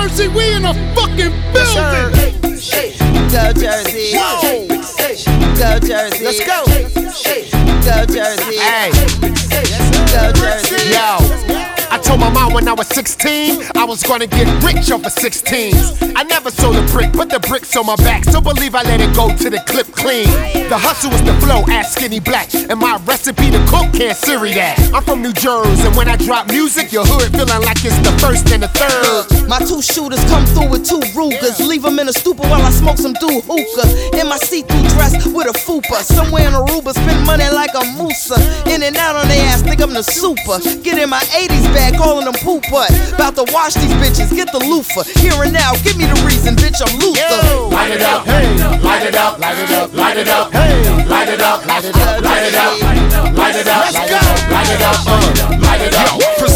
Jersey, we in a fucking building. Go Jersey. Go Jersey. Let's go. Go Jersey. Hey. Go Jersey. Yo. I told my mom when I was 16 I was gonna get rich off of 16s. I never sold a brick, but the bricks on my back, so believe I let it go to the clip clean. The hustle is the flow, ass Skinny Black, and my recipe to cook can't Siri that. I'm from New Jersey, and when I drop music, your hood feeling like it's the first and the third. My 2 shooters come through with 2 Rugers, leave them in a stupor while I smoke some dude hookah. In my see-through dress with a fupa, somewhere in Aruba, spend money like a Musa. In and out on their ass, think I'm the super. Get in my 80s bag, calling them poop butt. About to wash these bitches, get the loofah. Here and now, give me the reason, bitch, I'm Luther. Light it up, hey, light it up, light it up, light it up, hey, light it up, light it up, light it up, light it up, light it up, light it up, light it up, light it up.